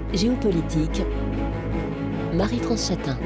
Géopolitique, Marie-France Chatin.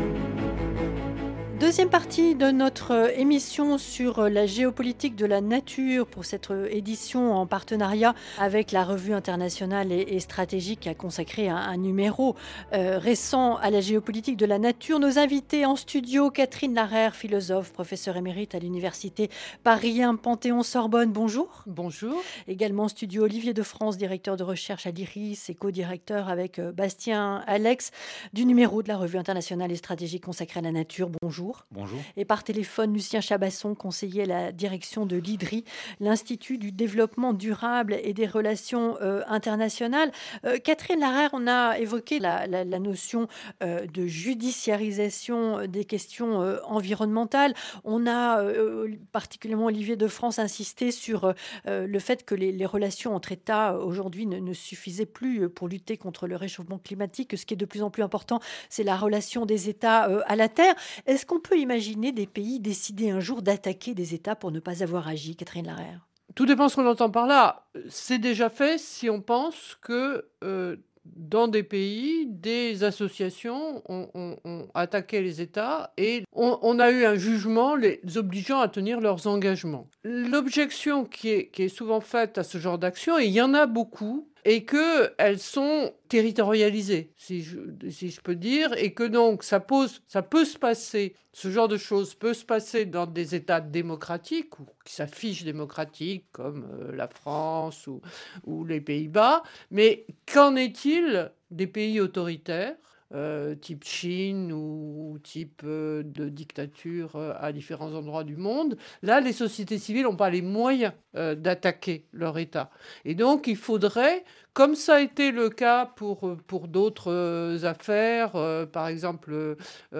Deuxième partie de notre émission sur la géopolitique de la nature pour cette édition en partenariat avec la revue internationale et stratégique qui a consacré un numéro récent à la géopolitique de la nature. Nos invités en studio, Catherine Larère, philosophe, professeure émérite à l'université Paris 1 Panthéon-Sorbonne. Bonjour. Bonjour. Également en studio, Olivier de France, directeur de recherche à l'IRIS et co-directeur avec Bastien Alex du numéro de la revue internationale et stratégique consacrée à la nature. Bonjour. Bonjour. Et par téléphone, Lucien Chabasson, conseiller à la direction de l'IDRI, l'Institut du développement durable et des relations internationales. Catherine Larère, on a évoqué la notion de judiciarisation des questions environnementales. On a particulièrement Olivier de France insisté sur le fait que les relations entre États aujourd'hui ne suffisaient plus pour lutter contre le réchauffement climatique. Ce qui est de plus en plus important, c'est la relation des États à la Terre. Est-ce qu'on peut imaginer des pays décider un jour d'attaquer des États pour ne pas avoir agi, Catherine Larère? Tout dépend ce qu'on entend par là. C'est déjà fait si on pense que dans des pays, des associations ont attaqué les États et on a eu un jugement les obligeant à tenir leurs engagements. L'objection qui est souvent faite à ce genre d'action, et il y en a beaucoup, et qu'elles sont territorialisées, si je peux dire, et que donc ça peut se passer, ce genre de choses peut se passer dans des États démocratiques, ou qui s'affichent démocratiques, comme la France ou les Pays-Bas, mais qu'en est-il des pays autoritaires type Chine ou type de dictature à différents endroits du monde? Là, les sociétés civiles n'ont pas les moyens d'attaquer leur État. Et donc, il faudrait, comme ça a été le cas pour d'autres affaires, par exemple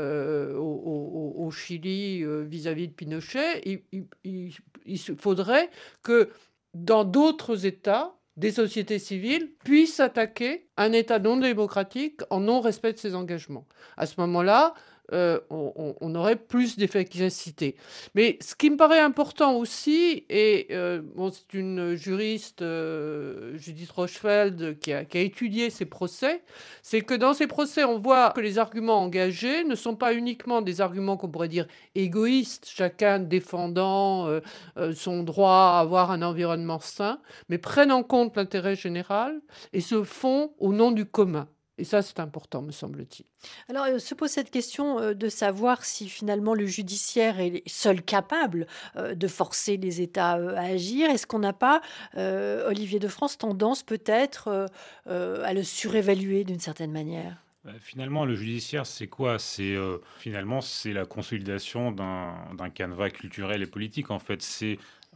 au Chili vis-à-vis de Pinochet, il faudrait que dans d'autres États, des sociétés civiles puissent attaquer un État non démocratique en non-respect de ses engagements. À ce moment-là, on aurait plus d'efficacité. Mais ce qui me paraît important aussi, et c'est une juriste, Judith Rochefeld, qui a étudié ces procès, c'est que dans ces procès, on voit que les arguments engagés ne sont pas uniquement des arguments qu'on pourrait dire égoïstes, chacun défendant son droit à avoir un environnement sain, mais prennent en compte l'intérêt général et se font au nom du commun. Et ça, c'est important, me semble-t-il. Alors, se pose cette question de savoir si finalement le judiciaire est seul capable de forcer les États à agir. Est-ce qu'on n'a pas, Olivier de France, tendance peut-être à le surévaluer d'une certaine manière? Finalement, le judiciaire, c'est quoi? Finalement, c'est la consolidation d'un canevas culturel et politique. En fait, c'est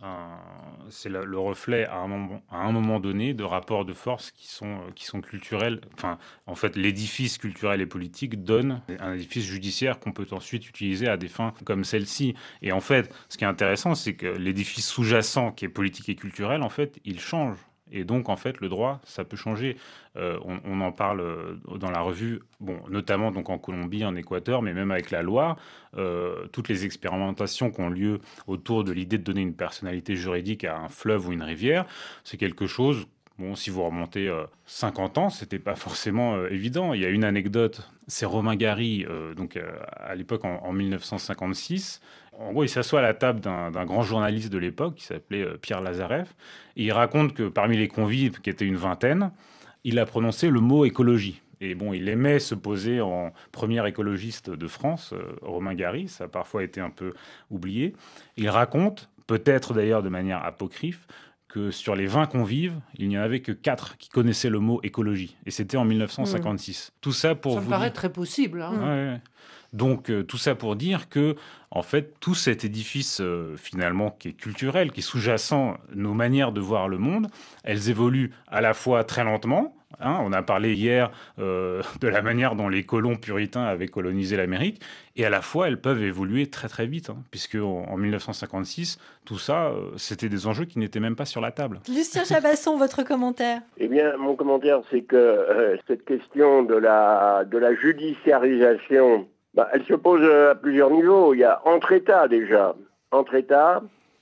le reflet à un moment donné de rapports de force qui sont culturels. Enfin, en fait, l'édifice culturel et politique donne un édifice judiciaire qu'on peut ensuite utiliser à des fins comme celle-ci. Et en fait, ce qui est intéressant, c'est que l'édifice sous-jacent qui est politique et culturel, en fait, il change. Et donc, en fait, le droit, ça peut changer. On en parle dans la revue, notamment donc en Colombie, en Équateur, mais même avec la Loire. Toutes les expérimentations qui ont lieu autour de l'idée de donner une personnalité juridique à un fleuve ou une rivière, c'est quelque chose... si vous remontez 50 ans, c'était pas forcément évident. Il y a une anecdote, c'est Romain Gary, à l'époque en 1956. En gros, il s'assoit à la table d'un grand journaliste de l'époque qui s'appelait Pierre Lazareff. Et il raconte que parmi les convives, qui étaient une vingtaine, il a prononcé le mot écologie. Et il aimait se poser en premier écologiste de France, Romain Gary. Ça a parfois été un peu oublié. Il raconte, peut-être d'ailleurs de manière apocryphe, que sur les 20 convives, il n'y en avait que 4 qui connaissaient le mot écologie. Et c'était en 1956. Tout ça pour ça me paraît très possible. Hein. Ouais. Donc, tout ça pour dire que, en fait, tout cet édifice, finalement, qui est culturel, qui est sous-jacent nos manières de voir le monde, elles évoluent à la fois très lentement. On a parlé hier de la manière dont les colons puritains avaient colonisé l'Amérique, et à la fois, elles peuvent évoluer très très vite, puisque en 1956, tout ça, c'était des enjeux qui n'étaient même pas sur la table. Lucien Chabasson, votre commentaire? Eh bien, mon commentaire, c'est que cette question de la judiciarisation, elle se pose à plusieurs niveaux. Il y a entre États déjà. Entre États,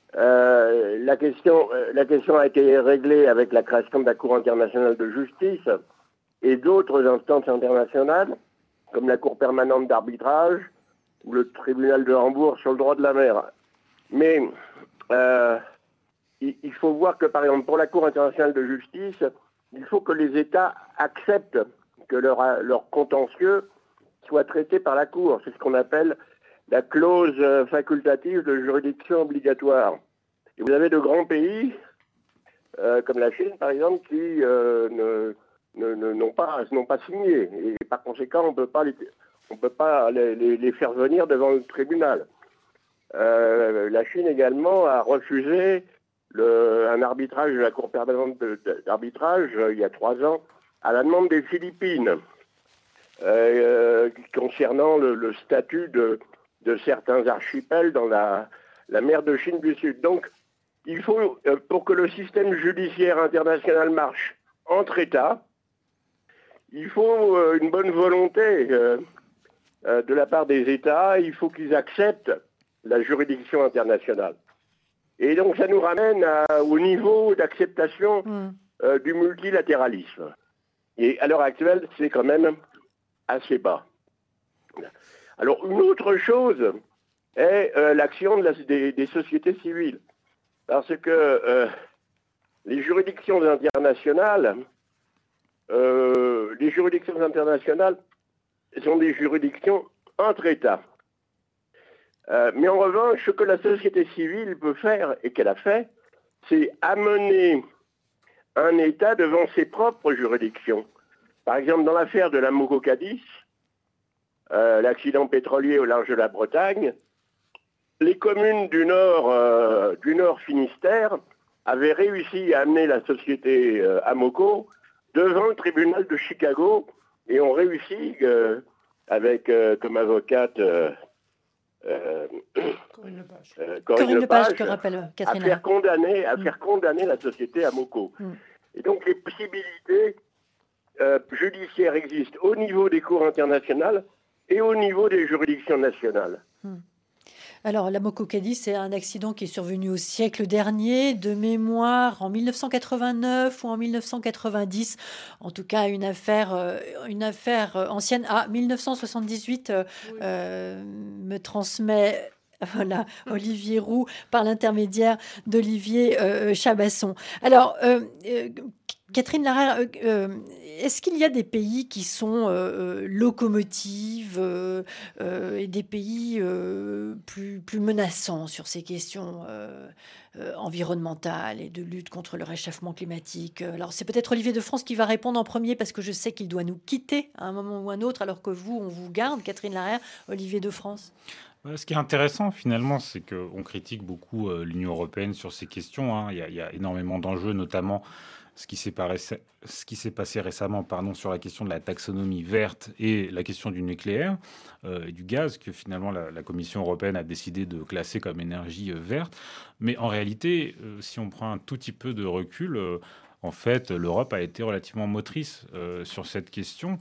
la question a été réglée avec la création de la Cour internationale de justice. et d'autres instances internationales, comme la Cour permanente d'arbitrage ou le tribunal de Hambourg sur le droit de la mer. Mais il faut voir que, par exemple, pour la Cour internationale de justice, il faut que les États acceptent que leur contentieux soit traité par la Cour. C'est ce qu'on appelle la clause facultative de juridiction obligatoire. Et vous avez de grands pays, comme la Chine, par exemple, qui n'ont pas signé. Et par conséquent, on ne peut pas les faire venir devant le tribunal. La Chine également a refusé un arbitrage de la Cour permanente d'arbitrage il y a 3 ans à la demande des Philippines concernant le statut de certains archipels dans la mer de Chine du Sud. Donc, il faut, pour que le système judiciaire international marche entre États, il faut une bonne volonté de la part des États. Il faut qu'ils acceptent la juridiction internationale. Et donc, ça nous ramène au niveau d'acceptation du multilatéralisme. Et à l'heure actuelle, c'est quand même assez bas. Alors, une autre chose est l'action des sociétés civiles. Parce que les juridictions internationales sont des juridictions entre États. Mais en revanche, ce que la société civile peut faire, et qu'elle a fait, c'est amener un État devant ses propres juridictions. Par exemple, dans l'affaire de l'Amoco Cadiz, l'accident pétrolier au large de la Bretagne, les communes du Nord Finistère avaient réussi à amener la société Amoco devant le tribunal de Chicago et ont réussi, avec comme avocate Corinne Lepage, que rappelle Catherine, à faire condamner la société Amoco. Et donc les possibilités judiciaires existent au niveau des cours internationales et au niveau des juridictions nationales. Alors, l'Amoco Cadiz, c'est un accident qui est survenu au siècle dernier, de mémoire en 1989 ou en 1990. En tout cas, une affaire ancienne. 1978 me transmet... Voilà, Olivier Roux, par l'intermédiaire d'Olivier Chabasson. Alors, Catherine Larère, est-ce qu'il y a des pays qui sont locomotives et des pays plus menaçants sur ces questions environnementales et de lutte contre le réchauffement climatique? Alors, c'est peut-être Olivier de France qui va répondre en premier parce que je sais qu'il doit nous quitter à un moment ou un autre, alors que vous, on vous garde. Catherine Larère, Olivier de France. Ce qui est intéressant finalement, c'est qu'on critique beaucoup l'Union européenne sur ces questions. Hein. Il y a énormément d'enjeux, notamment ce qui s'est passé récemment sur la question de la taxonomie verte et la question du nucléaire et du gaz, que finalement la Commission européenne a décidé de classer comme énergie verte. Mais en réalité, si on prend un tout petit peu de recul, en fait, l'Europe a été relativement motrice sur cette question.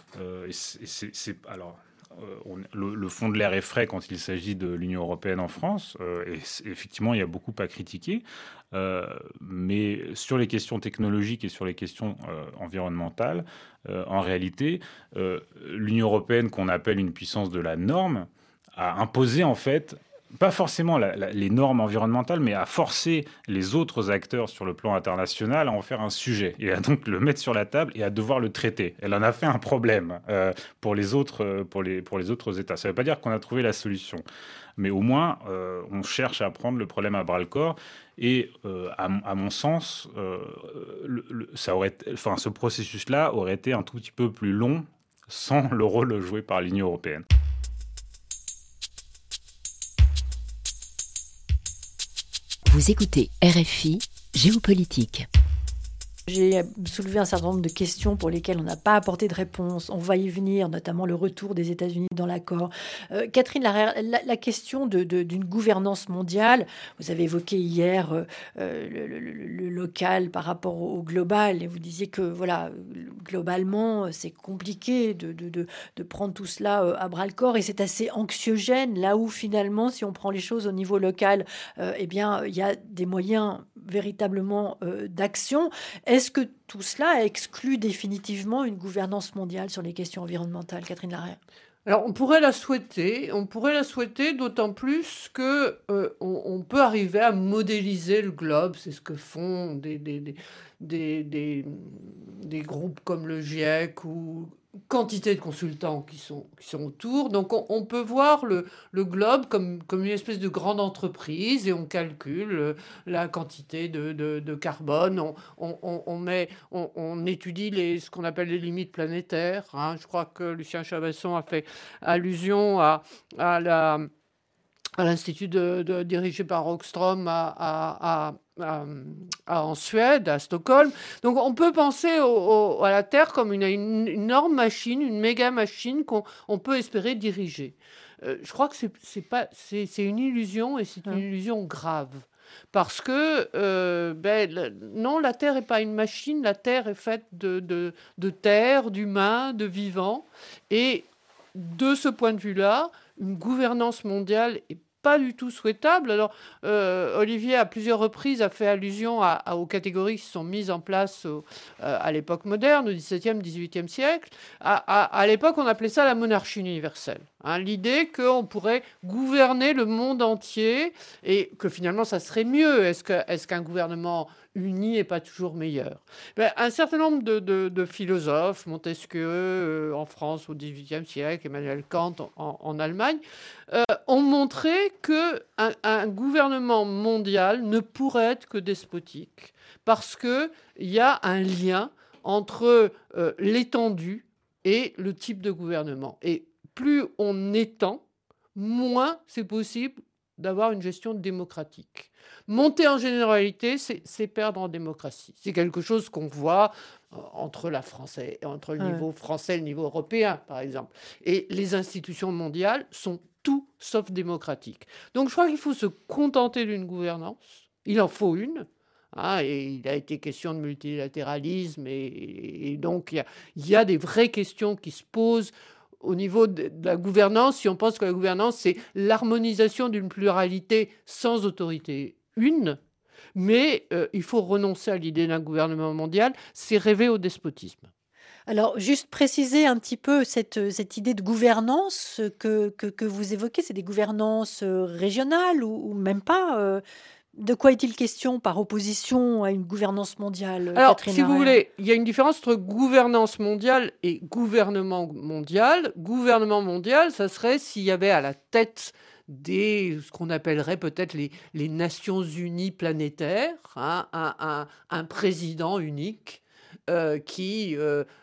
Le fond de l'air est frais quand il s'agit de l'Union européenne en France. Et effectivement, il y a beaucoup à critiquer. Mais sur les questions technologiques et sur les questions environnementales, en réalité, l'Union européenne, qu'on appelle une puissance de la norme, a imposé en fait pas forcément les normes environnementales, mais à forcer les autres acteurs sur le plan international à en faire un sujet et à donc le mettre sur la table et à devoir le traiter. Elle en a fait un problème pour les autres États. Ça ne veut pas dire qu'on a trouvé la solution, mais au moins on cherche à prendre le problème à bras-le-corps. Et à mon sens, ce processus-là aurait été un tout petit peu plus long sans le rôle joué par l'Union européenne. Vous écoutez RFI Géopolitique. J'ai soulevé un certain nombre de questions pour lesquelles on n'a pas apporté de réponse. On va y venir, notamment le retour des États-Unis dans l'accord. Catherine Larère, la question d'une gouvernance mondiale, vous avez évoqué hier le local par rapport au global, et vous disiez que voilà, globalement, c'est compliqué de prendre tout cela à bras-le-corps, et c'est assez anxiogène, là où finalement, si on prend les choses au niveau local, eh bien, il y a des moyens véritablement d'action. Est-ce que tout cela exclut définitivement une gouvernance mondiale sur les questions environnementales, Catherine Larrère? Alors, on pourrait la souhaiter, d'autant plus que on peut arriver à modéliser le globe. C'est ce que font des groupes comme le GIEC ou quantité de consultants qui sont autour. Donc, on peut voir le globe comme une espèce de grande entreprise et on calcule la quantité de carbone. On étudie ce qu'on appelle les limites planétaires. Hein. Je crois que Lucien Chabasson a fait allusion à l'institut dirigé par Rockström en Suède, à Stockholm. Donc on peut penser à la Terre comme une énorme machine, une méga machine qu'on peut espérer diriger. Je crois que c'est une illusion, et c'est une illusion grave. Parce que non, la Terre n'est pas une machine, la Terre est faite de terre, d'humains, de vivants. Et de ce point de vue-là, une gouvernance mondiale est pas du tout souhaitable. Alors, Olivier, à plusieurs reprises, a fait allusion aux catégories qui sont mises en place à l'époque moderne, au XVIIe, XVIIIe siècle. À l'époque, on appelait ça la monarchie universelle. Hein, l'idée qu'on pourrait gouverner le monde entier et que finalement, ça serait mieux. Est-ce qu'un gouvernement uni n'est pas toujours meilleur? Un certain nombre de philosophes, Montesquieu en France au XVIIIe siècle, Emmanuel Kant en Allemagne, ont montré qu'un gouvernement mondial ne pourrait être que despotique parce qu'il y a un lien entre l'étendue et le type de gouvernement. Et plus on étend, moins c'est possible d'avoir une gestion démocratique. Monter en généralité, c'est perdre en démocratie. C'est quelque chose qu'on voit entre le niveau français et le niveau européen, par exemple. Et les institutions mondiales sont tout sauf démocratiques. Donc je crois qu'il faut se contenter d'une gouvernance. Il en faut une. Hein, et il a été question de multilatéralisme. Et donc il y a des vraies questions qui se posent au niveau de la gouvernance, si on pense que la gouvernance, c'est l'harmonisation d'une pluralité sans autorité une, mais il faut renoncer à l'idée d'un gouvernement mondial, c'est rêver au despotisme. Alors, juste préciser un petit peu cette idée de gouvernance que vous évoquez, c'est des gouvernances régionales ou même pas de quoi est-il question par opposition à une gouvernance mondiale, Alors, Catherine si vous Larrère? voulez, il y a une différence entre gouvernance mondiale et gouvernement mondial. Gouvernement mondial, ça serait s'il y avait à la tête ce qu'on appellerait peut-être les Nations Unies planétaires, hein, un président unique qui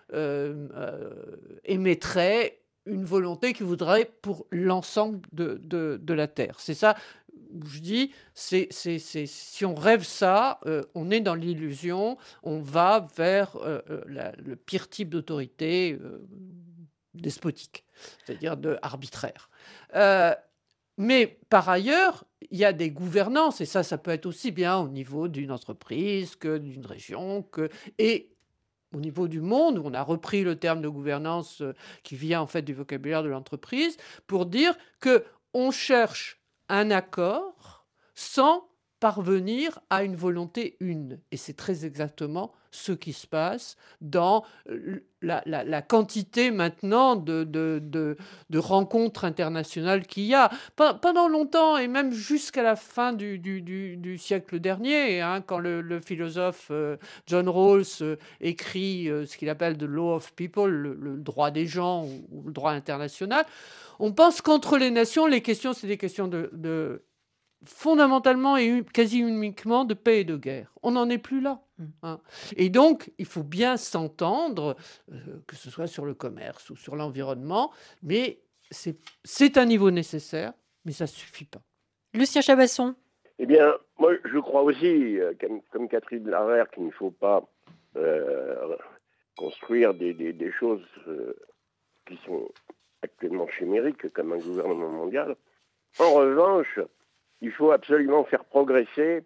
émettrait une volonté qu'il voudrait pour l'ensemble de la Terre. C'est ça. Je dis, si on rêve ça, on est dans l'illusion, on va vers le pire type d'autorité despotique, c'est-à-dire arbitraire. Mais par ailleurs, il y a des gouvernances, et ça peut être aussi bien au niveau d'une entreprise que d'une région, et au niveau du monde, où on a repris le terme de gouvernance qui vient en fait du vocabulaire de l'entreprise, pour dire qu'on cherche un accord sans parvenir à une volonté une. Et c'est très exactement ce qui se passe dans la quantité maintenant de rencontres internationales qu'il y a. Pendant longtemps, et même jusqu'à la fin du siècle dernier, hein, quand le philosophe John Rawls écrit ce qu'il appelle « the law of people », le droit des gens ou le droit international, on pense qu'entre les nations, les questions, c'est des questions fondamentalement et quasi uniquement de paix et de guerre. On n'en est plus là. Hein. Et donc, il faut bien s'entendre, que ce soit sur le commerce ou sur l'environnement, mais c'est un niveau nécessaire, mais ça ne suffit pas. Lucien Chabasson. Eh bien, moi, je crois aussi, comme Catherine Larrère, qu'il ne faut pas construire des choses qui sont actuellement chimériques, comme un gouvernement mondial. En revanche, il faut absolument faire progresser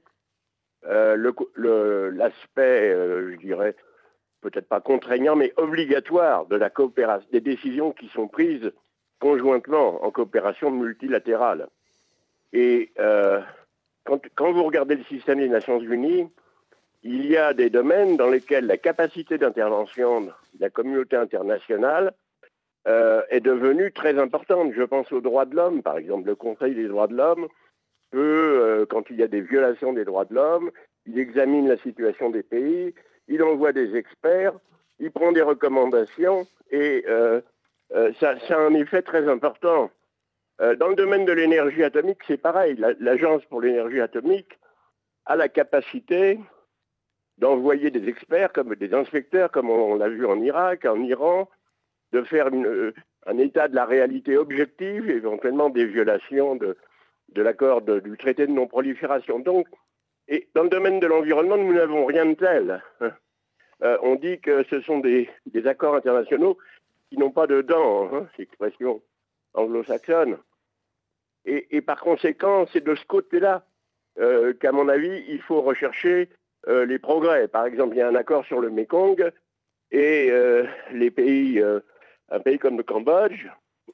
l'aspect, je dirais, peut-être pas contraignant, mais obligatoire de la coopération, des décisions qui sont prises conjointement en coopération multilatérale. Et quand vous regardez le système des Nations Unies, il y a des domaines dans lesquels la capacité d'intervention de la communauté internationale est devenue très importante. Je pense aux droits de l'homme, par exemple. Le Conseil des droits de l'homme peut, quand il y a des violations des droits de l'homme, il examine la situation des pays, il envoie des experts, il prend des recommandations et ça a un effet très important. Dans le domaine de l'énergie atomique, c'est pareil. L'Agence pour l'énergie atomique a la capacité d'envoyer des experts, comme des inspecteurs, comme on l'a vu en Irak, en Iran, de faire un état de la réalité objective, éventuellement des violations de l'accord du traité de non-prolifération. Donc, et dans le domaine de l'environnement, nous n'avons rien de tel. On dit que ce sont des accords internationaux qui n'ont pas de dents, c'est l'expression anglo-saxonne. Et par conséquent, c'est de ce côté-là qu'à mon avis, il faut rechercher les progrès. Par exemple, il y a un accord sur le Mékong et un pays comme le Cambodge,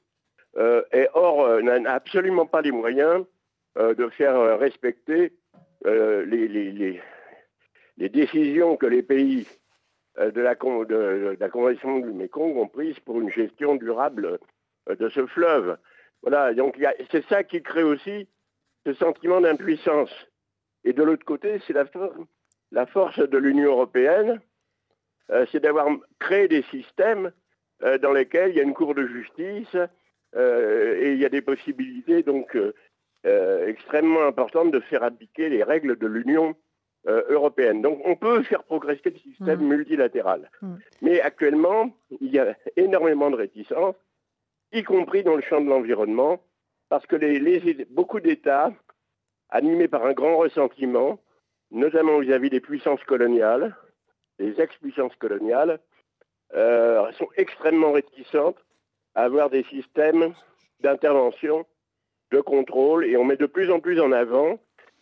n'a absolument pas les moyens de faire respecter les décisions que les pays de la Convention du Mékong ont prises pour une gestion durable de ce fleuve. Voilà, donc c'est ça qui crée aussi ce sentiment d'impuissance. Et de l'autre côté, c'est la force de l'Union européenne, c'est d'avoir créé des systèmes dans lesquels il y a une cour de justice et il y a des possibilités donc extrêmement importantes de faire appliquer les règles de l'Union européenne. Donc on peut faire progresser le système multilatéral. Mais actuellement, il y a énormément de réticences, y compris dans le champ de l'environnement, parce que beaucoup d'États, animés par un grand ressentiment, notamment vis-à-vis des puissances coloniales, des ex-puissances coloniales, sont extrêmement réticentes à avoir des systèmes d'intervention, de contrôle, et on met de plus en plus en avant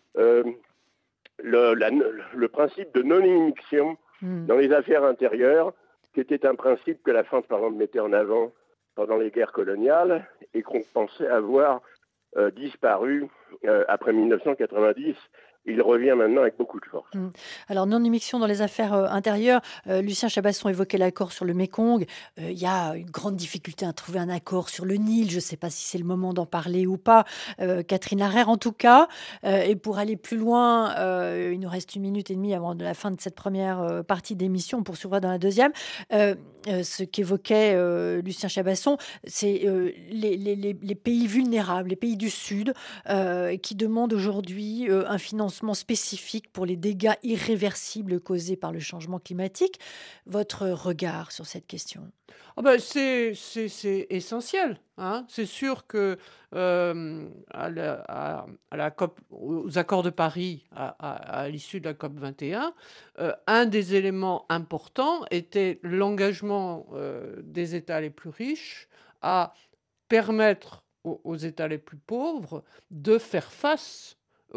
le principe de non-immixtion dans les affaires intérieures, qui était un principe que la France, par exemple, mettait en avant pendant les guerres coloniales et qu'on pensait avoir disparu après 1990. Il revient maintenant avec beaucoup de force. Alors, non-immixtion dans les affaires intérieures, Lucien Chabasson évoquait l'accord sur le Mékong. Il y a une grande difficulté à trouver un accord sur le Nil. Je ne sais pas si c'est le moment d'en parler ou pas. Catherine Larère, en tout cas. Et pour aller plus loin, il nous reste 1 minute et demie avant la fin de cette première partie d'émission. On poursuivra dans la deuxième. Ce qu'évoquait Lucien Chabasson, c'est les pays vulnérables, les pays du Sud, qui demandent aujourd'hui un financement spécifique pour les dégâts irréversibles causés par le changement climatique. Votre regard sur cette question? C'est essentiel. C'est sûr que à la COP, aux accords de Paris, à l'issue de la COP 21, un des éléments importants était l'engagement des États les plus riches à permettre aux États les plus pauvres de faire face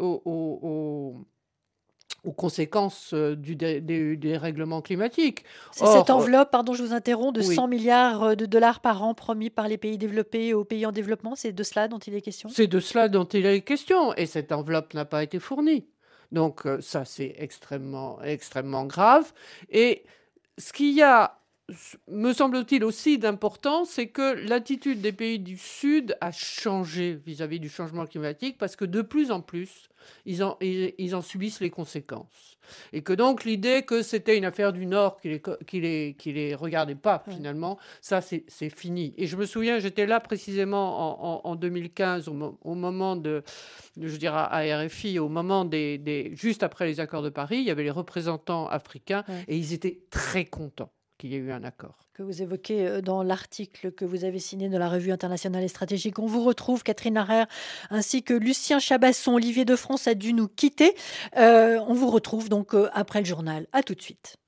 aux conséquences du dérèglement climatique. C'est cette enveloppe, pardon, je vous interromps, de 100 milliards de dollars par an promis par les pays développés aux pays en développement. C'est de cela dont il est question? C'est de cela dont il est question. Et cette enveloppe n'a pas été fournie. Donc ça, c'est extrêmement, extrêmement grave. Et ce qu'il y a, me semble-t-il aussi d'important, c'est que l'attitude des pays du Sud a changé vis-à-vis du changement climatique parce que de plus en plus, ils en subissent les conséquences. Et que donc l'idée que c'était une affaire du Nord qui les regardait pas finalement, ça c'est fini. Et je me souviens, j'étais là précisément en 2015 au moment je dirais à RFI, au moment juste après les accords de Paris, il y avait les représentants africains et ils étaient très contents qu'il y ait eu un accord. Que vous évoquez dans l'article que vous avez signé dans la Revue internationale et stratégique. On vous retrouve, Catherine Larère, ainsi que Lucien Chabasson. Olivier de France a dû nous quitter. On vous retrouve donc après le journal. À tout de suite.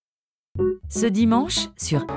Ce dimanche, sur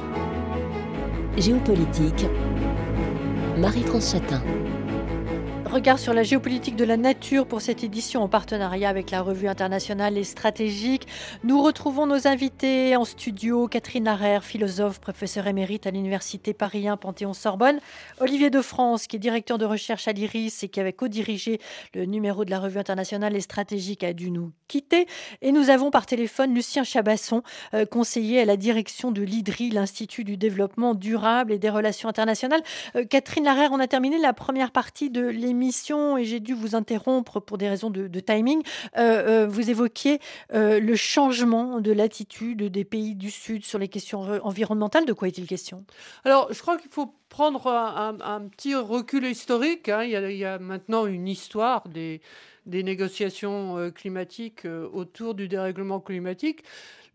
Géopolitique, Marie-France Chatin. Regard sur la géopolitique de la nature pour cette édition en partenariat avec la revue internationale et stratégique. Nous retrouvons nos invités en studio. Catherine Larère, philosophe, professeure émérite à l'université Paris 1 Panthéon-Sorbonne. Olivier Defrance, qui est directeur de recherche à l'IRIS et qui avait co-dirigé le numéro de la revue internationale et stratégique, a dû nous quitter. Et nous avons par téléphone Lucien Chabasson, conseiller à la direction de l'IDRI, l'Institut du développement durable et des relations internationales. Catherine Larère, on a terminé la première partie de l'émission et j'ai dû vous interrompre pour des raisons de timing. Vous évoquiez le changement de l'attitude des pays du Sud sur les questions environnementales. De quoi est-il question ? Alors, je crois qu'il faut prendre un petit recul historique. Il y a maintenant une histoire des négociations climatiques autour du dérèglement climatique.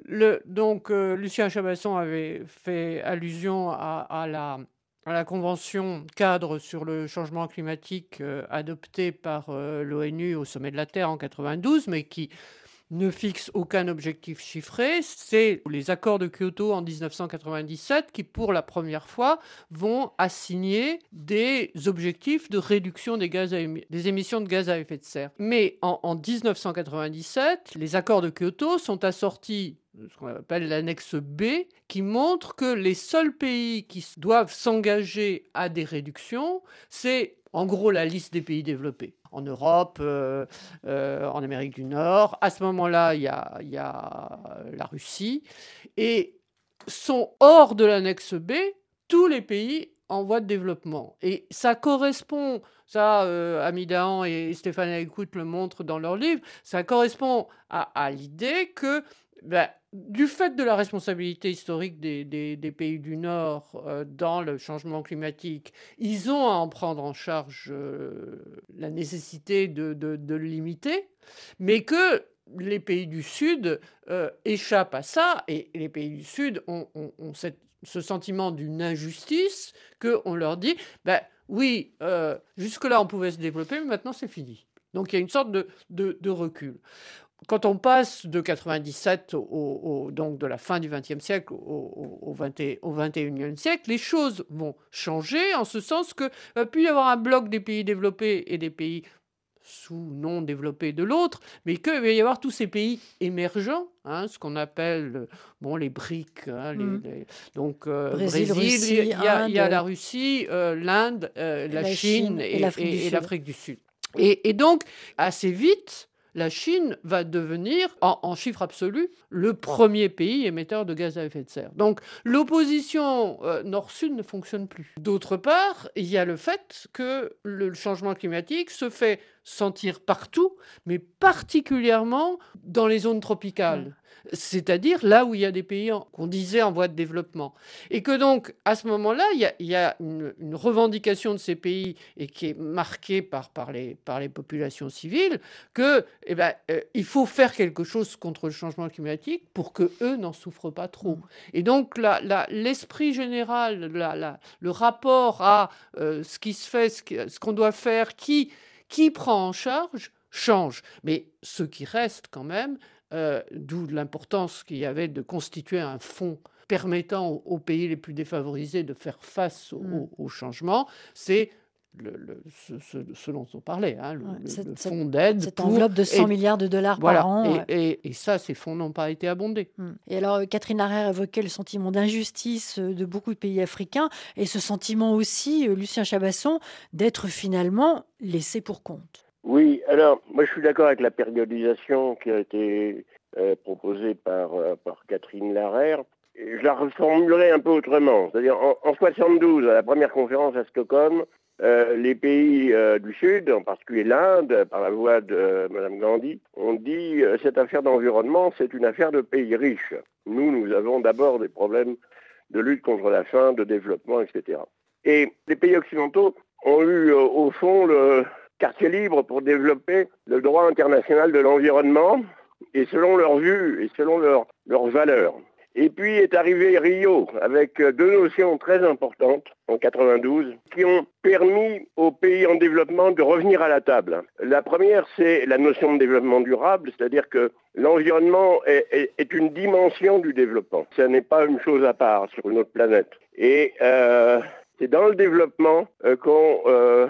Lucien Chabasson avait fait allusion à la convention cadre sur le changement climatique adoptée par l'ONU au sommet de la Terre en 92, mais qui ne fixe aucun objectif chiffré. C'est les accords de Kyoto en 1997 qui, pour la première fois, vont assigner des objectifs de réduction des émissions de gaz à effet de serre. Mais en 1997, les accords de Kyoto sont assortis ce qu'on appelle l'annexe B, qui montre que les seuls pays qui doivent s'engager à des réductions, c'est en gros la liste des pays développés. En Europe, en Amérique du Nord. À ce moment-là, il y a la Russie. Et sont hors de l'annexe B tous les pays en voie de développement. Et ça correspond, Ami Dahan et Stéphane Écoute le montrent dans leur livre, ça correspond à l'idée que du fait de la responsabilité historique des pays du Nord dans le changement climatique, ils ont à en prendre en charge la nécessité de le limiter, mais que les pays du Sud échappent à ça, et les pays du Sud ont ce sentiment d'une injustice qu'on leur dit, oui, jusque-là on pouvait se développer, mais maintenant c'est fini. Donc il y a une sorte de recul. Quand on passe de 97, donc de la fin du XXe siècle au XXIe siècle, les choses vont changer en ce sens qu'il va plus y avoir un bloc des pays développés et des pays sous-non développés de l'autre, mais qu'il va y avoir tous ces pays émergents, ce qu'on appelle les BRIC. Donc, Brésil, Russie, il y a la Russie, l'Inde, la Chine et l'Afrique du Sud. Et donc, assez vite, la Chine va devenir, en chiffre absolu, le premier pays émetteur de gaz à effet de serre. Donc l'opposition nord-sud ne fonctionne plus. D'autre part, il y a le fait que le changement climatique se fait sentir partout, mais particulièrement dans les zones tropicales. C'est-à-dire là où il y a des pays qu'on disait en voie de développement. Et que donc, à ce moment-là, il y a une revendication de ces pays et qui est marquée par les populations civiles que il faut faire quelque chose contre le changement climatique pour qu'eux n'en souffrent pas trop. Et donc, l'esprit général, le rapport à ce qui se fait, ce qu'on doit faire, qui prend en charge, change. Mais ce qui reste quand même, d'où l'importance qu'il y avait de constituer un fonds permettant aux pays les plus défavorisés de faire face au changement, c'est ce dont on parlait, le fonds d'aide. Cette enveloppe de 100 milliards de dollars par an. Et ça, ces fonds n'ont pas été abondés. Et alors, Catherine Larère évoquait le sentiment d'injustice de beaucoup de pays africains et ce sentiment aussi, Lucien Chabasson, d'être finalement laissé pour compte. Oui, alors, moi je suis d'accord avec la périodisation qui a été proposée par Catherine Larère. Je la reformulerai un peu autrement. C'est-à-dire, en 72, à la première conférence à Stockholm, les pays du Sud, en particulier l'Inde, par la voix de Mme Gandhi, ont dit cette affaire d'environnement, c'est une affaire de pays riches. Nous avons d'abord des problèmes de lutte contre la faim, de développement, etc. Et les pays occidentaux ont eu, au fond, le quartier libre pour développer le droit international de l'environnement, et selon leurs vues et selon leurs valeurs. Et puis est arrivé Rio avec deux notions très importantes en 92 qui ont permis aux pays en développement de revenir à la table. La première, c'est la notion de développement durable, c'est-à-dire que l'environnement est une dimension du développement. Ce n'est pas une chose à part sur une autre planète. Et c'est dans le développement qu'on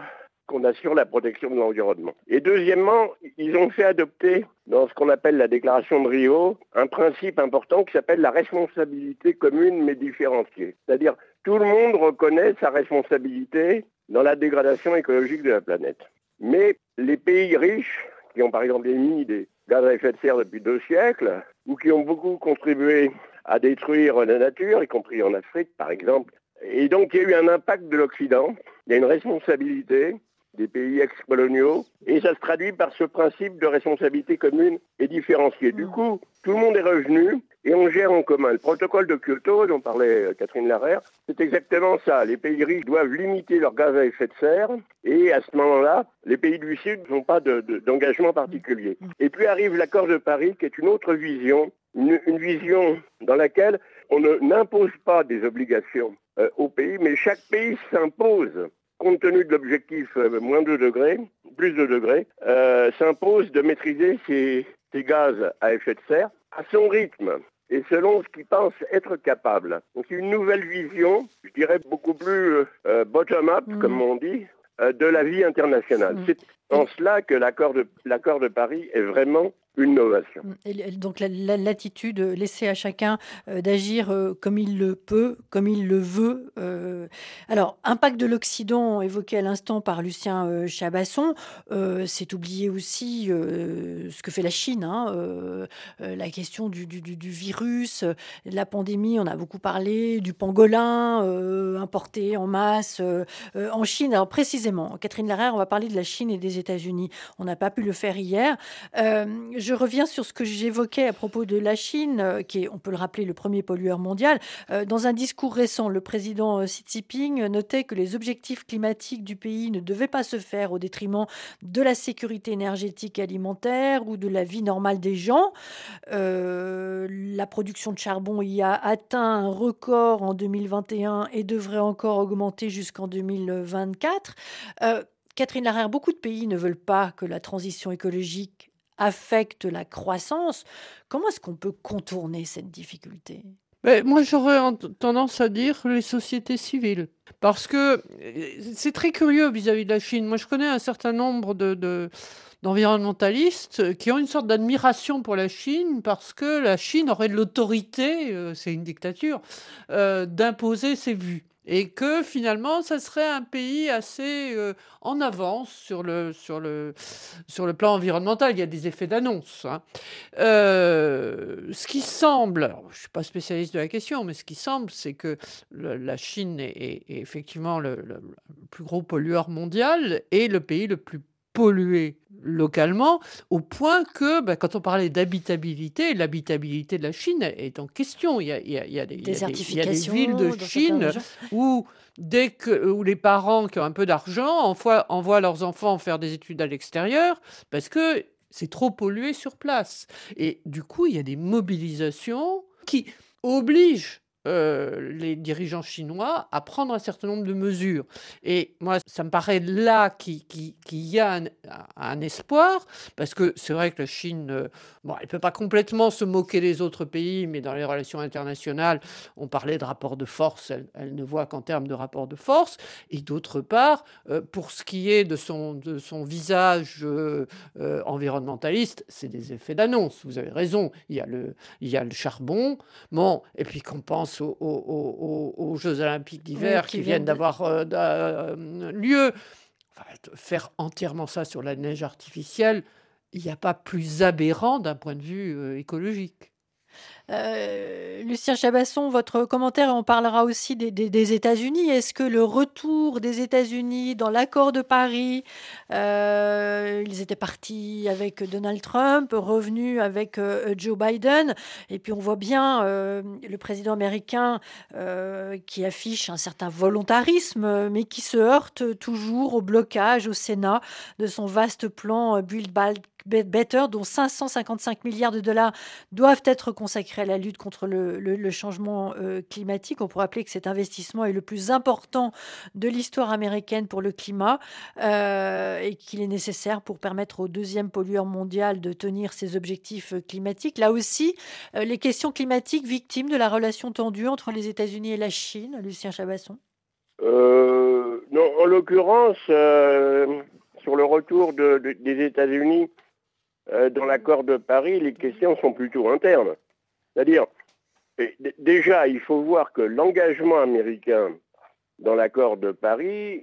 qu'on assure la protection de l'environnement. Et deuxièmement, ils ont fait adopter, dans ce qu'on appelle la déclaration de Rio, un principe important qui s'appelle la responsabilité commune mais différenciée. C'est-à-dire, tout le monde reconnaît sa responsabilité dans la dégradation écologique de la planète. Mais les pays riches, qui ont par exemple émis des gaz à effet de serre depuis 2 siècles, ou qui ont beaucoup contribué à détruire la nature, y compris en Afrique par exemple, et donc il y a eu un impact de l'Occident, il y a une responsabilité des pays ex-coloniaux, et ça se traduit par ce principe de responsabilité commune et différenciée. Du coup, tout le monde est revenu et on gère en commun. Le protocole de Kyoto, dont parlait Catherine Larère, c'est exactement ça. Les pays riches doivent limiter leurs gaz à effet de serre, et à ce moment-là, les pays du Sud n'ont pas d'engagement particulier. Et puis arrive l'accord de Paris, qui est une autre vision, une vision dans laquelle on n'impose pas des obligations aux pays, mais chaque pays s'impose, compte tenu de l'objectif moins 2 degrés, plus 2 degrés, s'impose de maîtriser ces gaz à effet de serre à son rythme et selon ce qu'il pense être capable. Donc une nouvelle vision, je dirais beaucoup plus bottom-up, comme on dit, de la vie internationale. C'est en cela que l'accord de Paris est vraiment une novation. Et donc l'attitude laissée à chacun d'agir comme il le peut, comme il le veut. Alors, impact de l'Occident évoqué à l'instant par Lucien Chabasson, c'est oublier aussi ce que fait la Chine, la question du virus, de la pandémie, on a beaucoup parlé du pangolin importé en masse en Chine. Alors précisément, Catherine Larère, on va parler de la Chine et des États-Unis. On n'a pas pu le faire hier. Je reviens sur ce que j'évoquais à propos de la Chine, qui est, on peut le rappeler, le premier pollueur mondial. Dans un discours récent, le président Xi Jinping notait que les objectifs climatiques du pays ne devaient pas se faire au détriment de la sécurité énergétique et alimentaire ou de la vie normale des gens. La production de charbon y a atteint un record en 2021 et devrait encore augmenter jusqu'en 2024. Catherine Larère, beaucoup de pays ne veulent pas que la transition écologique affecte la croissance. Comment est-ce qu'on peut contourner cette difficulté ? Moi, j'aurais tendance à dire les sociétés civiles. Parce que c'est très curieux vis-à-vis de la Chine. Moi, je connais un certain nombre d'environnementalistes qui ont une sorte d'admiration pour la Chine parce que la Chine aurait l'autorité, c'est une dictature, d'imposer ses vues. Et que finalement, ça serait un pays assez en avance sur le plan environnemental. Il y a des effets d'annonce. Ce qui semble, alors, je ne suis pas spécialiste de la question, mais ce qui semble, c'est que la Chine est effectivement le plus gros pollueur mondial et le pays le plus pollué localement, au point que, quand on parlait d'habitabilité, l'habitabilité de la Chine est en question. Il y a des villes de Chine où les parents qui ont un peu d'argent envoient leurs enfants faire des études à l'extérieur parce que c'est trop pollué sur place. Et du coup, il y a des mobilisations qui obligent les dirigeants chinois à prendre un certain nombre de mesures. Et moi, ça me paraît là qu'il y a un espoir, parce que c'est vrai que la Chine, elle ne peut pas complètement se moquer des autres pays, mais dans les relations internationales, on parlait de rapport de force, elle ne voit qu'en termes de rapport de force. Et d'autre part, pour ce qui est de son visage environnementaliste, c'est des effets d'annonce. Vous avez raison, il y a le charbon, et puis qu'on pense aux Jeux Olympiques d'hiver qui viennent d'avoir lieu. Faire entièrement ça sur la neige artificielle, il n'y a pas plus aberrant d'un point de vue écologique. Lucien Chabasson, votre commentaire, on parlera aussi des États-Unis. Est-ce que le retour des États-Unis dans l'accord de Paris, ils étaient partis avec Donald Trump, revenus avec Joe Biden, et puis on voit bien le président américain qui affiche un certain volontarisme, mais qui se heurte toujours au blocage au Sénat de son vaste plan Build Back Better, dont 555 milliards de dollars doivent être consacrés à la lutte contre le changement climatique. On pourrait rappeler que cet investissement est le plus important de l'histoire américaine pour le climat et qu'il est nécessaire pour permettre au deuxième pollueur mondial de tenir ses objectifs climatiques. Là aussi, les questions climatiques victimes de la relation tendue entre les États-Unis et la Chine, Lucien Chabasson. Non, en l'occurrence, sur le retour des États-Unis dans l'accord de Paris, les questions sont plutôt internes. C'est-à-dire, déjà, il faut voir que l'engagement américain dans l'accord de Paris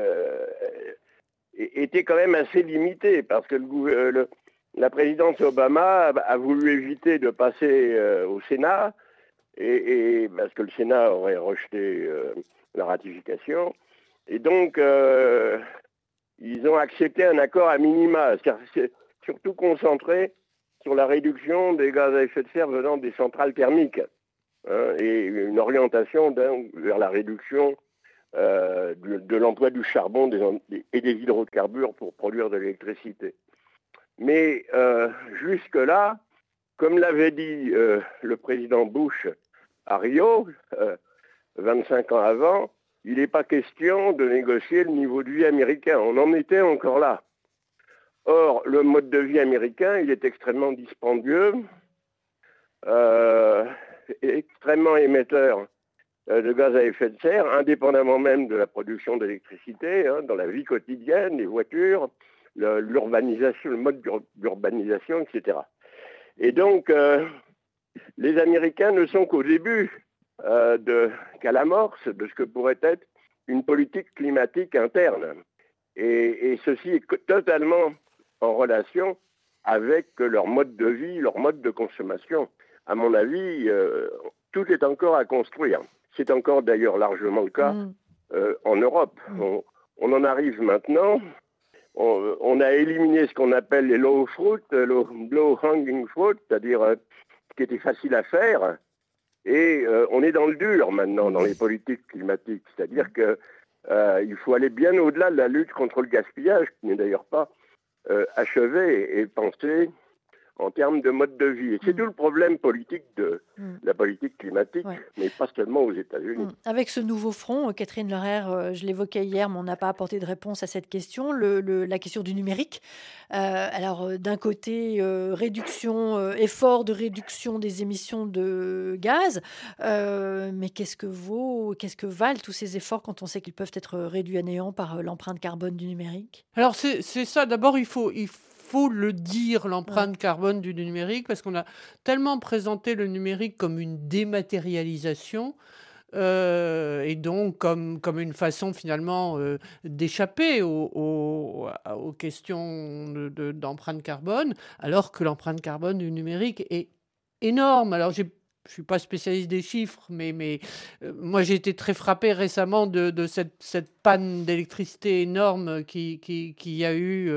était quand même assez limité, parce que la présidence Obama a voulu éviter de passer au Sénat, et parce que le Sénat aurait rejeté la ratification. Et donc, ils ont accepté un accord à minima, c'est surtout concentré sur la réduction des gaz à effet de serre venant des centrales thermiques, hein, et une orientation vers la réduction de l'emploi du charbon et des hydrocarbures pour produire de l'électricité. Mais jusque-là, comme l'avait dit le président Bush à Rio, 25 ans avant, il n'est pas question de négocier le niveau de vie américain. On en était encore là. Or, le mode de vie américain, il est extrêmement dispendieux, extrêmement émetteur de gaz à effet de serre, indépendamment même de la production d'électricité, hein, dans la vie quotidienne, les voitures, l'urbanisation, le mode d'urbanisation, etc. Et donc, les Américains ne sont qu'au début, qu'à l'amorce de ce que pourrait être une politique climatique interne. Et ceci est totalement en relation avec leur mode de vie, leur mode de consommation. À mon avis, tout est encore à construire. C'est encore d'ailleurs largement le cas en Europe. On en arrive maintenant. On a éliminé ce qu'on appelle les low hanging fruit, c'est-à-dire ce qui était facile à faire. Et on est dans le dur maintenant, dans les politiques climatiques. C'est-à-dire qu'il faut aller bien au-delà de la lutte contre le gaspillage, qui n'est d'ailleurs pas achevée, et penser en termes de mode de vie. Et c'est tout le problème politique de la politique climatique, mais pas seulement aux États-Unis. Avec ce nouveau front, Catherine Lerrère, je l'évoquais hier, mais on n'a pas apporté de réponse à cette question, la question du numérique. Alors, d'un côté, effort de réduction des émissions de gaz, mais qu'est-ce que valent tous ces efforts quand on sait qu'ils peuvent être réduits à néant par l'empreinte carbone du numérique? Alors, c'est ça. D'abord, il faut le dire, l'empreinte carbone du numérique, parce qu'on a tellement présenté le numérique comme une dématérialisation, et donc comme une façon finalement d'échapper aux questions d'empreinte carbone, alors que l'empreinte carbone du numérique est énorme. Alors je suis pas spécialiste des chiffres, mais moi j'ai été très frappé récemment de cette panne d'électricité énorme qui y a eu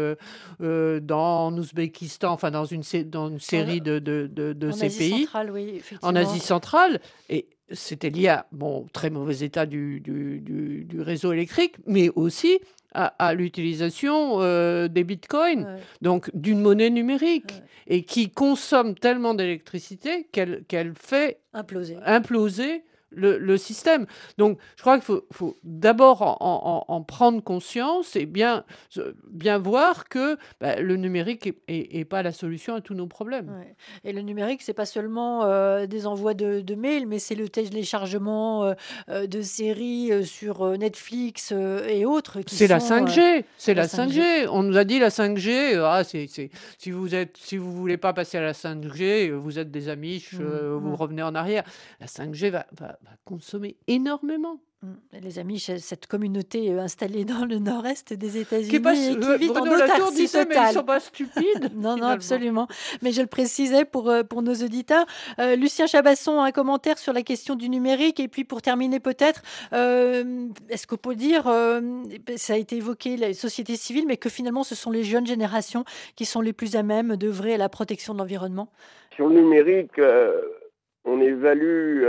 en Ouzbékistan, enfin dans une série de ces pays. Centrale, oui, effectivement. En Asie centrale, et c'était lié à très mauvais état du réseau électrique, mais aussi à l'utilisation des bitcoins, donc d'une monnaie numérique, et qui consomme tellement d'électricité qu'elle fait imploser le système. Donc, je crois qu'il faut d'abord en prendre conscience et bien voir que le numérique est pas la solution à tous nos problèmes. Ouais. Et le numérique, c'est pas seulement des envois de mails, mais c'est le téléchargement de séries sur Netflix et autres. C'est la 5G. C'est la 5G. On nous a dit la 5G. Si vous voulez pas passer à la 5G, vous êtes des amiches, vous revenez en arrière. La 5G va consommer énormément. Les amis, cette communauté installée dans le nord-est des États-Unis qui vit en Bruno Latour disait, mais ils totale. sont pas stupides. Non, absolument. Mais je le précisais pour nos auditeurs. Lucien Chabasson, un commentaire sur la question du numérique. Et puis pour terminer peut-être, est-ce qu'on peut dire, ça a été évoqué, la société civile, mais que finalement ce sont les jeunes générations qui sont les plus à même d'œuvrer à la protection de l'environnement? Sur le numérique, on évalue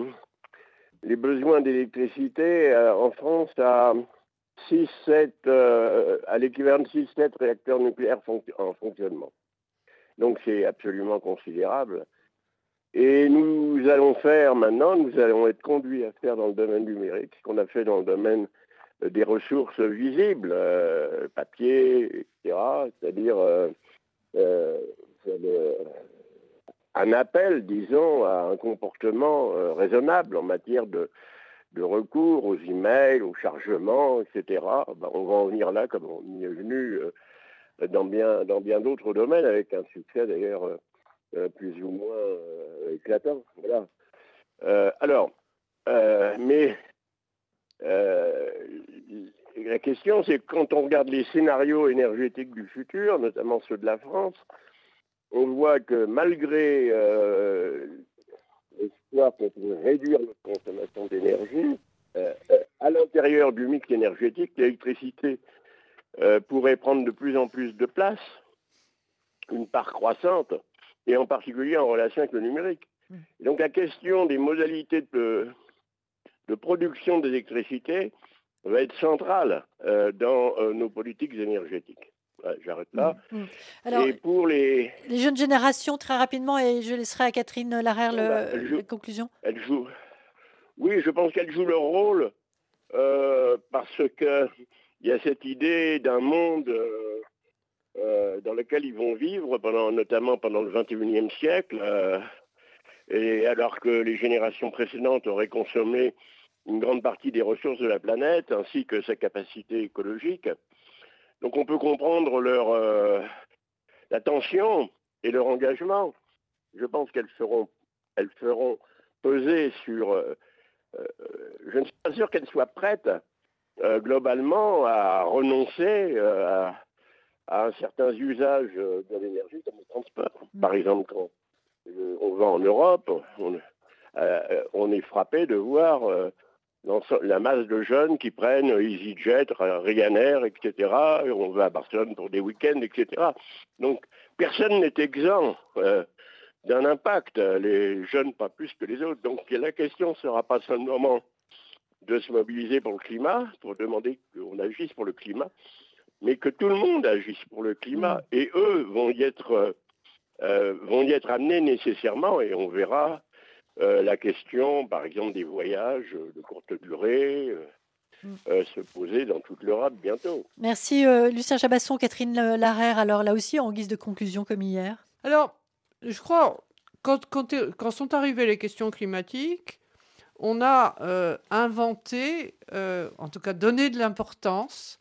les besoins d'électricité en France à 6-7, à l'équivalent de 6-7 réacteurs nucléaires en fonctionnement. Donc c'est absolument considérable. Et nous allons être conduits à faire dans le domaine numérique ce qu'on a fait dans le domaine des ressources visibles, papier, etc. C'est-à-dire un appel, disons, à un comportement raisonnable en matière de recours aux emails, aux chargements, etc. On va en venir là, comme on y est venu dans bien d'autres domaines, avec un succès d'ailleurs plus ou moins éclatant. Voilà. Mais la question, c'est que quand on regarde les scénarios énergétiques du futur, notamment ceux de la France, on voit que malgré l'espoir qu'on pourrait réduire notre consommation d'énergie, à l'intérieur du mix énergétique, l'électricité pourrait prendre de plus en plus de place, une part croissante, et en particulier en relation avec le numérique. Et donc la question des modalités de production d'électricité va être centrale dans nos politiques énergétiques. Ouais, j'arrête là. Alors, et pour les jeunes générations, très rapidement, et je laisserai à Catherine Larère la conclusion. Oui, je pense qu'elles jouent leur rôle parce qu'il y a cette idée d'un monde dans lequel ils vont vivre, notamment pendant le XXIe siècle, et alors que les générations précédentes auraient consommé une grande partie des ressources de la planète, ainsi que sa capacité écologique. Donc on peut comprendre leur attention et leur engagement. Je pense qu'elles feront peser sur... je ne suis pas sûr qu'elles soient prêtes globalement à renoncer à un certain usage de l'énergie comme le transport. Par exemple, quand on va en Europe, on est frappé de voir la masse de jeunes qui prennent EasyJet, Ryanair, etc. Et on va à Barcelone pour des week-ends, etc. Donc, personne n'est exempt d'un impact. Les jeunes, pas plus que les autres. Donc, la question ne sera pas seulement de se mobiliser pour le climat, pour demander qu'on agisse pour le climat, mais que tout le monde agisse pour le climat. Et eux vont y être amenés nécessairement, et on verra la question, par exemple, des voyages de courte durée se poser dans toute l'Europe bientôt. Merci Lucien Chabasson, Catherine Larère. Alors là aussi, en guise de conclusion comme hier. Alors, je crois, quand sont arrivées les questions climatiques, on a inventé, en tout cas donné de l'importance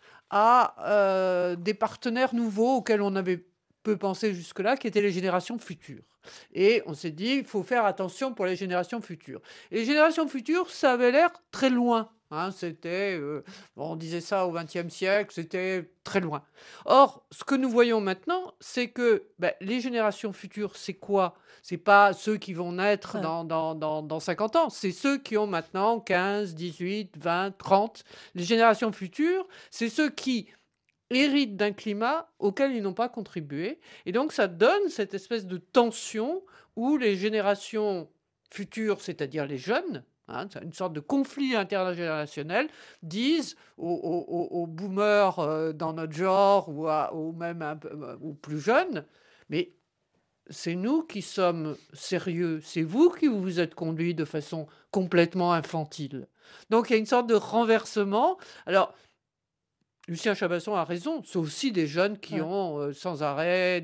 à des partenaires nouveaux auxquels on avait peu pensé jusque-là, qui étaient les générations futures. Et on s'est dit, il faut faire attention pour les générations futures. Et les générations futures, ça avait l'air très loin. C'était, on disait ça au XXe siècle, c'était très loin. Or, ce que nous voyons maintenant, c'est que les générations futures, c'est quoi ? C'est pas ceux qui vont naître dans 50 ans, c'est ceux qui ont maintenant 15, 18, 20, 30. Les générations futures, c'est ceux qui héritent d'un climat auquel ils n'ont pas contribué. Et donc, ça donne cette espèce de tension où les générations futures, c'est-à-dire les jeunes, une sorte de conflit intergénérationnel, disent aux boomers dans notre genre ou même un peu aux plus jeunes, mais c'est nous qui sommes sérieux, c'est vous qui vous êtes conduits de façon complètement infantile. Donc il y a une sorte de renversement. Alors, Lucien Chabasson a raison, c'est aussi des jeunes qui ont sans arrêt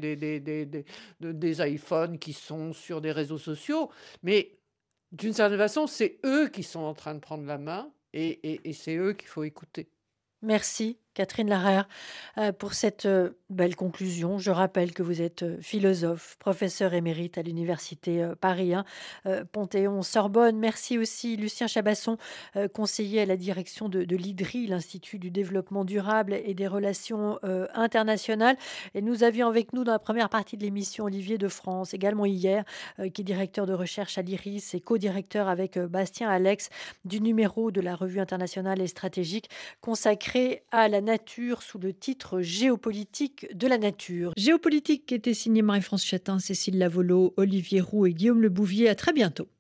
des iPhones qui sont sur des réseaux sociaux, mais d'une certaine façon, c'est eux qui sont en train de prendre la main et c'est eux qu'il faut écouter. Merci Catherine Larère pour cette belle conclusion. Je rappelle que vous êtes philosophe, professeur émérite à l'université Paris 1, Panthéon-Sorbonne. Merci aussi Lucien Chabasson, conseiller à la direction de l'IDRI, l'Institut du développement durable et des relations internationales. Et nous avions avec nous dans la première partie de l'émission Olivier de France, également hier, qui est directeur de recherche à l'IRIS et co-directeur avec Bastien Alex du numéro de la revue internationale et stratégique consacré à la nature sous le titre Géopolitique de la nature. Géopolitique qui était signé Marie-France Chatin, Cécile Lavolo, Olivier Roux et Guillaume Le Bouvier. À très bientôt.